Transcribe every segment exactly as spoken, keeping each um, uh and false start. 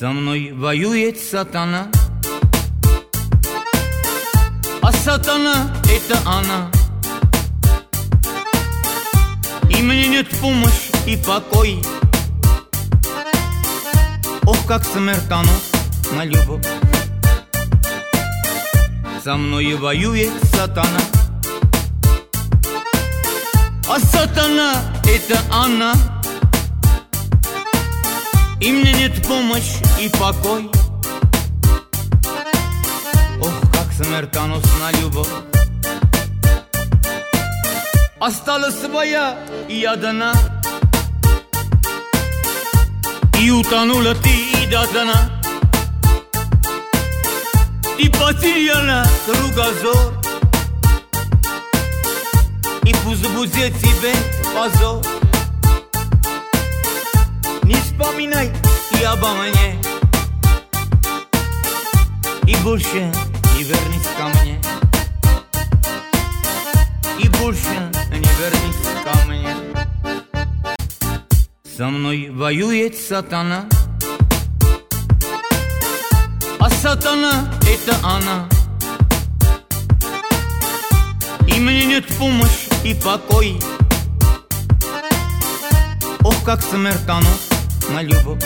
Со мной воюет сатана, а сатана — это она. И мне нет помощи и покой. Ох, как смертоносна любовь. Со мной воюет сатана, а сатана — это она. И мне нет помощи и покой. Ох, как смертоносна любовь. Осталась своя и одна, и утонула ты до дна. Ты потеряла кругозор, и пусть будет тебе позор. Не вспоминай и обо мне, и больше не вернись ко мне, и больше не вернись ко мне. Со мной воюет сатана, а сатана — это она. И мне нет помощи и покой. Ох, как смертоносна любовь.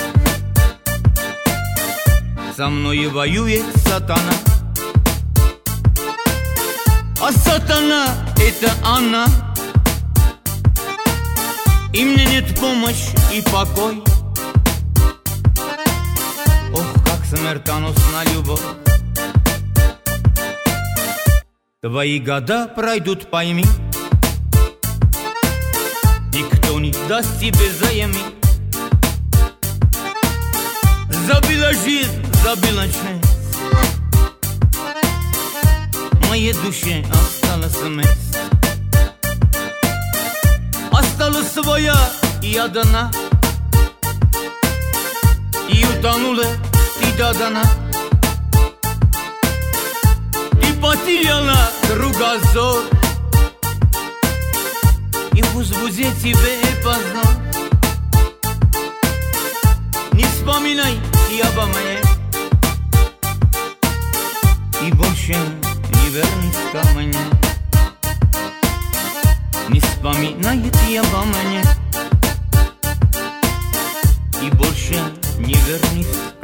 Со мной воюет сатана, а сатана — это она. И мне нет помощи и покой. Ох, как смертоносна любовь. Твои года пройдут, пойми, никто не даст тебе взаймы. Забила жизнь, забила честь, моей душе осталась месть. Осталась своя и одна, и утонула ты до дна. Ты потеряла кругозор, и пусть будет тебе позор. Не вспоминай и обо мне, и больше не вернись ко мне. Не вспоминай и обо мне, и больше не вернись